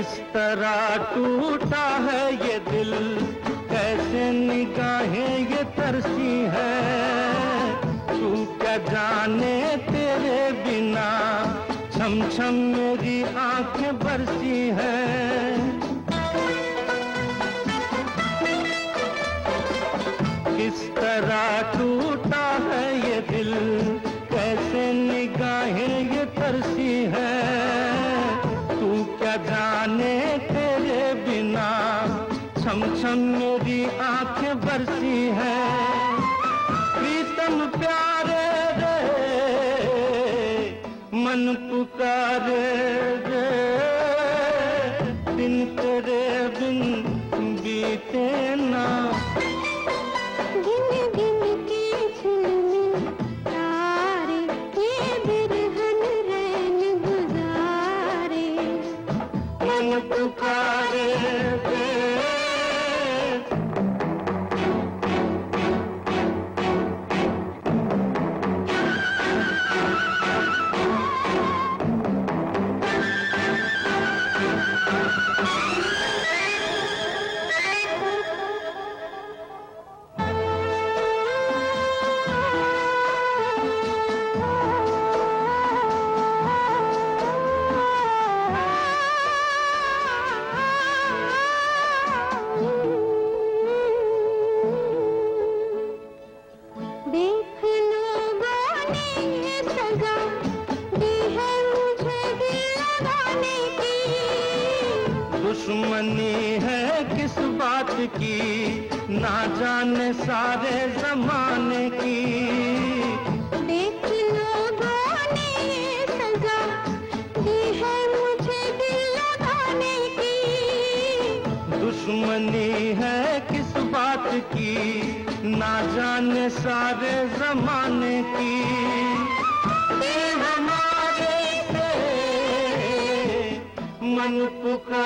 किस तरह टूटा है ये दिल, कैसे निगाहें ये तरसी है। तू क्या जाने तेरे बिना छम छम मेरी आंखें बरसी है। किस तरह टूटा है ये दिल, कैसे निगाहें ये तरसी है। तू क्या जाने तेरे बिना छम छम मेरी आंखें बरसी है। प्रीतम प्यारे रे मन पुकारे रे, दिन तेरे बिन बीते ना। पुकारे दुश्मनी है किस बात की, ना जाने सारे जमाने की। देख लोगों ने ये सजा दी है मुझे दिल लगाने की। दुश्मनी है किस बात की, ना जाने सारे जमाने की। हमारे से मन पुकार